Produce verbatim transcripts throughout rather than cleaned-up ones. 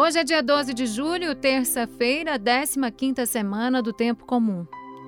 Hoje é dia doze de julho, terça-feira, décima quinta semana do Tempo Comum.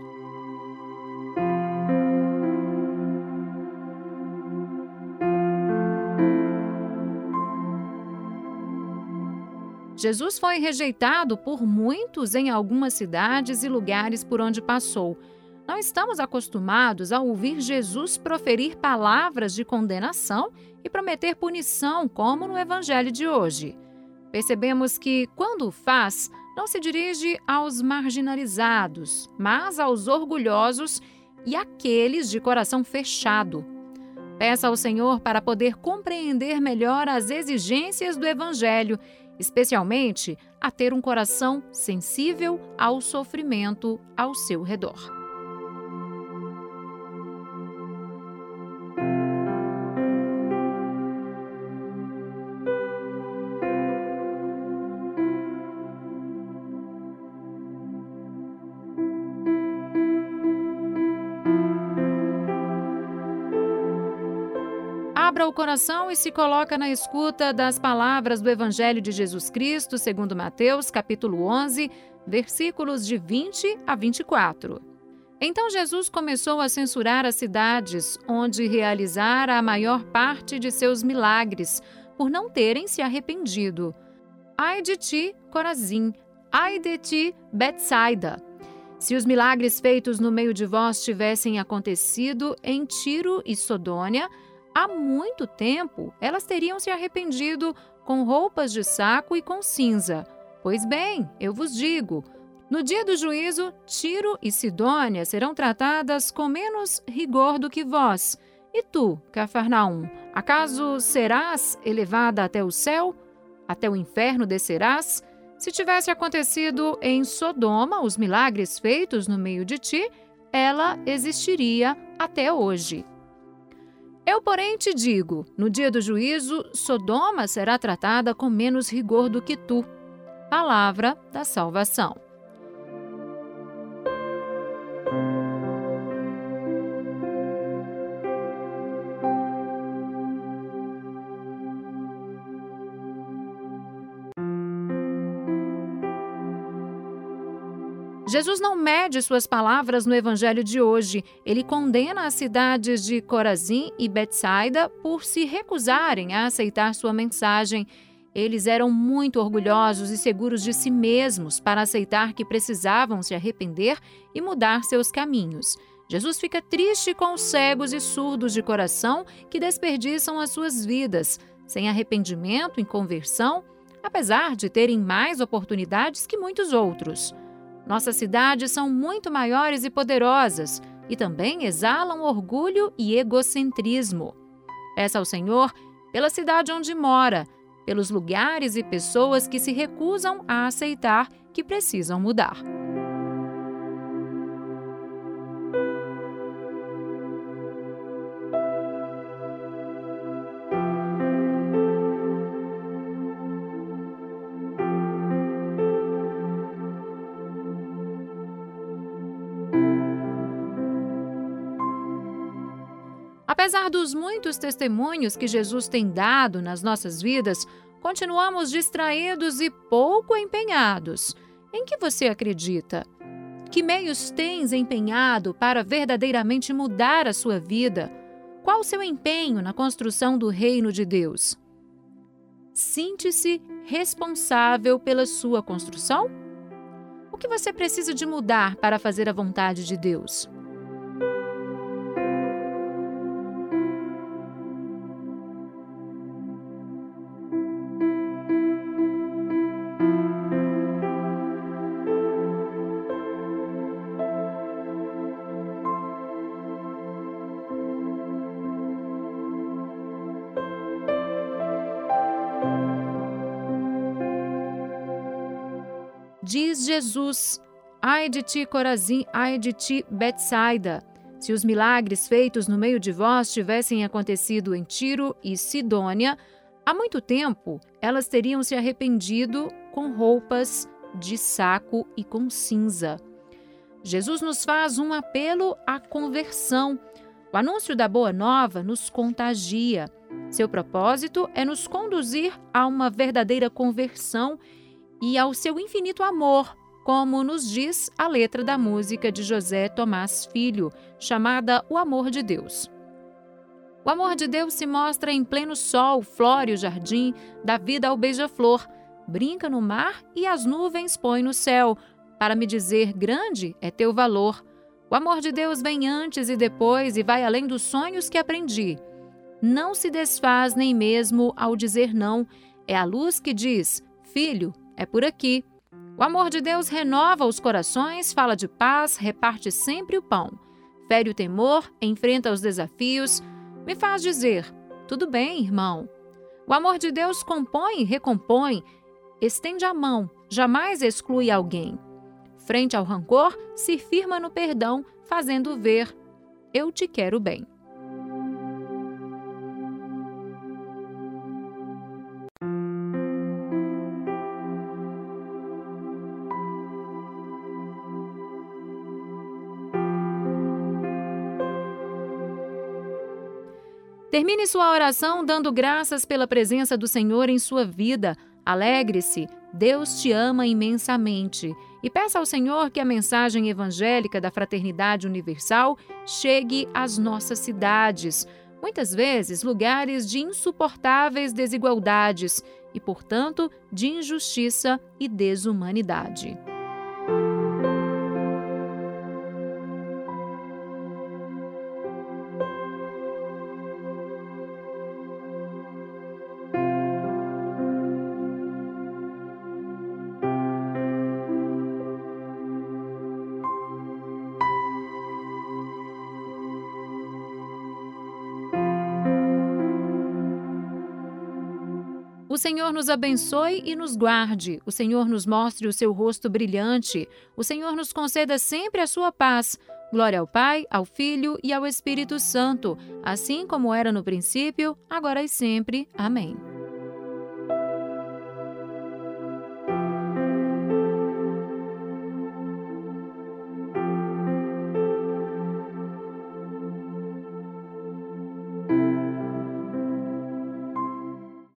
Jesus foi rejeitado por muitos em algumas cidades e lugares por onde passou. Não estamos acostumados a ouvir Jesus proferir palavras de condenação e prometer punição, como no Evangelho de hoje. Percebemos que, quando o faz, não se dirige aos marginalizados, mas aos orgulhosos e àqueles de coração fechado. Peça ao Senhor para poder compreender melhor as exigências do Evangelho, especialmente a ter um coração sensível ao sofrimento ao seu redor. Abra o coração e se coloca na escuta das palavras do Evangelho de Jesus Cristo, segundo Mateus, capítulo onze, versículos de vinte a vinte e quatro. Então Jesus começou a censurar as cidades onde realizara a maior parte de seus milagres, por não terem se arrependido. Ai de ti, Corazim! Ai de ti, Betsaida! Se os milagres feitos no meio de vós tivessem acontecido em Tiro e Sodônia, há muito tempo elas teriam se arrependido com roupas de saco e com cinza. Pois bem, eu vos digo, no dia do juízo, Tiro e Sidônia serão tratadas com menos rigor do que vós. E tu, Cafarnaum, acaso serás elevada até o céu? Até o inferno descerás? Se tivesse acontecido em Sodoma os milagres feitos no meio de ti, ela existiria até hoje. Eu, porém, te digo, no dia do juízo, Sodoma será tratada com menos rigor do que tu. Palavra da salvação. Jesus não mede suas palavras no Evangelho de hoje. Ele condena as cidades de Corazim e Betsaida por se recusarem a aceitar sua mensagem. Eles eram muito orgulhosos e seguros de si mesmos para aceitar que precisavam se arrepender e mudar seus caminhos. Jesus fica triste com os cegos e surdos de coração que desperdiçam as suas vidas, sem arrependimento e conversão, apesar de terem mais oportunidades que muitos outros. Nossas cidades são muito maiores e poderosas e também exalam orgulho e egocentrismo. Peça ao Senhor pela cidade onde mora, pelos lugares e pessoas que se recusam a aceitar que precisam mudar. Apesar dos muitos testemunhos que Jesus tem dado nas nossas vidas, continuamos distraídos e pouco empenhados. Em que você acredita? Que meios tens empenhado para verdadeiramente mudar a sua vida? Qual o seu empenho na construção do reino de Deus? Sinta-se responsável pela sua construção? O que você precisa de mudar para fazer a vontade de Deus? Diz Jesus, ai de ti, Corazim, ai de ti, Betsaida! Se os milagres feitos no meio de vós tivessem acontecido em Tiro e Sidônia, há muito tempo elas teriam se arrependido com roupas de saco e com cinza. Jesus nos faz um apelo à conversão. O anúncio da Boa Nova nos contagia. Seu propósito é nos conduzir a uma verdadeira conversão e ao seu infinito amor, como nos diz a letra da música de José Tomás Filho, chamada O Amor de Deus. O amor de Deus se mostra em pleno sol, flore o jardim, dá vida ao beija-flor, brinca no mar e as nuvens põe no céu, para me dizer grande é teu valor. O amor de Deus vem antes e depois e vai além dos sonhos que aprendi. Não se desfaz nem mesmo ao dizer não, é a luz que diz, filho, é por aqui. O amor de Deus renova os corações, fala de paz, reparte sempre o pão. Fere o temor, enfrenta os desafios, me faz dizer, tudo bem, irmão. O amor de Deus compõe e recompõe, estende a mão, jamais exclui alguém. Frente ao rancor, se firma no perdão, fazendo ver, eu te quero bem. Termine sua oração dando graças pela presença do Senhor em sua vida. Alegre-se, Deus te ama imensamente. E peça ao Senhor que a mensagem evangélica da Fraternidade Universal chegue às nossas cidades, muitas vezes lugares de insuportáveis desigualdades e, portanto, de injustiça e desumanidade. O Senhor nos abençoe e nos guarde. O Senhor nos mostre o seu rosto brilhante. O Senhor nos conceda sempre a sua paz. Glória ao Pai, ao Filho e ao Espírito Santo, assim como era no princípio, agora e sempre. Amém.